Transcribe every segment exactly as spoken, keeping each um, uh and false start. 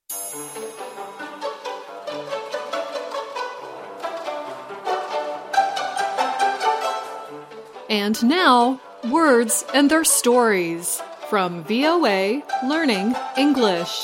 And now, words and their stories from V O A Learning English.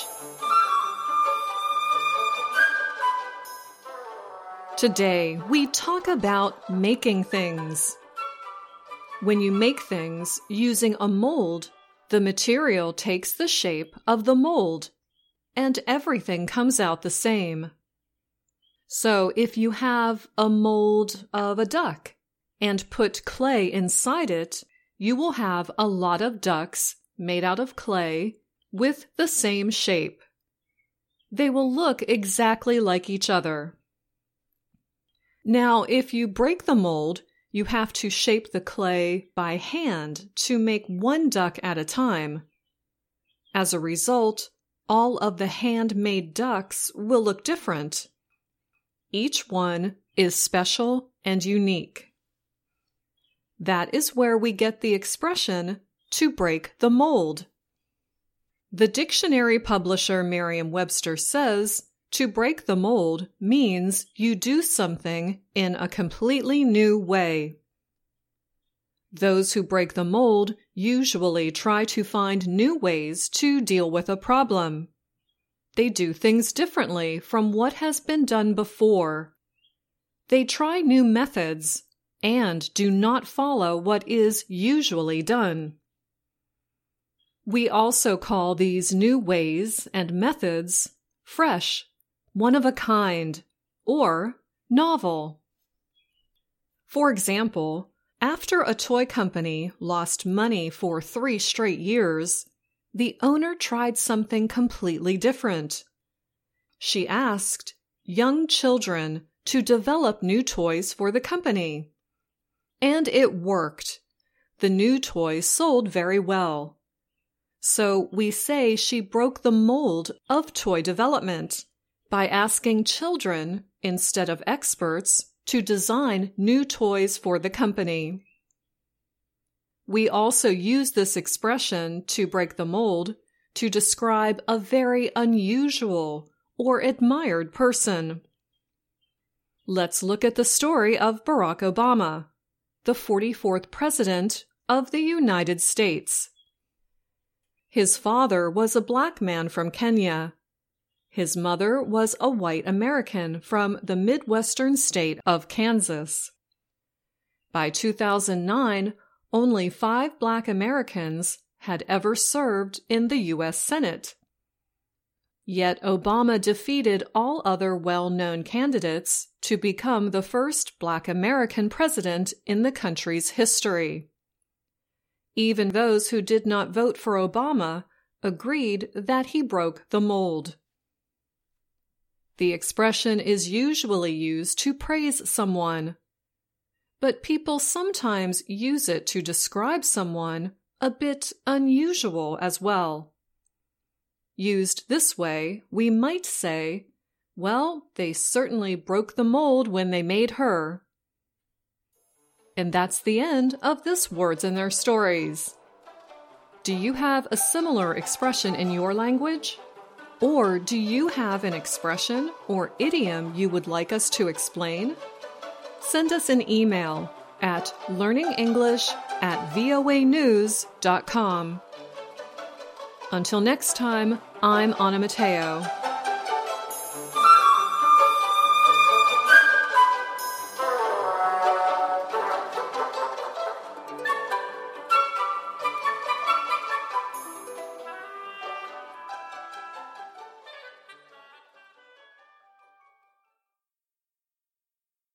Today, we talk about making things. When you make things using a mold, the material takes the shape of the mold, and everything comes out the same. So if you have a mold of a duck and put clay inside it, you will have a lot of ducks made out of clay with the same shape. They will look exactly like each other. Now, if you break the mold, you have to shape the clay by hand to make one duck at a time. As a result, all of the handmade ducks will look different. Each one is special and unique. That is where we get the expression, to break the mold. The dictionary publisher Merriam-Webster says, to break the mold means you do something in a completely new way. Those who break the mold usually try to find new ways to deal with a problem. They do things differently from what has been done before. They try new methods and do not follow what is usually done. We also call these new ways and methods fresh, one of a kind, or novel. For example, after a toy company lost money for three straight years, the owner tried something completely different. She asked young children to develop new toys for the company. And it worked. The new toys sold very well. So we say she broke the mold of toy development by asking children, instead of experts, to design new toys for the company. We also use this expression, to break the mold, to describe a very unusual or admired person. Let's look at the story of Barack Obama, the forty-fourth President of the United States. His father was a black man from Kenya. His mother was a white American from the Midwestern state of Kansas. By two thousand nine, only five black Americans had ever served in the U S Senate. Yet Obama defeated all other well-known candidates to become the first black American president in the country's history. Even those who did not vote for Obama agreed that he broke the mold. The expression is usually used to praise someone, but people sometimes use it to describe someone a bit unusual as well. Used this way, we might say, well, they certainly broke the mold when they made her. And that's the end of this Words and Their Stories. Do you have a similar expression in your language? Or do you have an expression or idiom you would like us to explain? Send us an email at learningenglish at voa news dot com. Until next time, I'm Anna Mateo.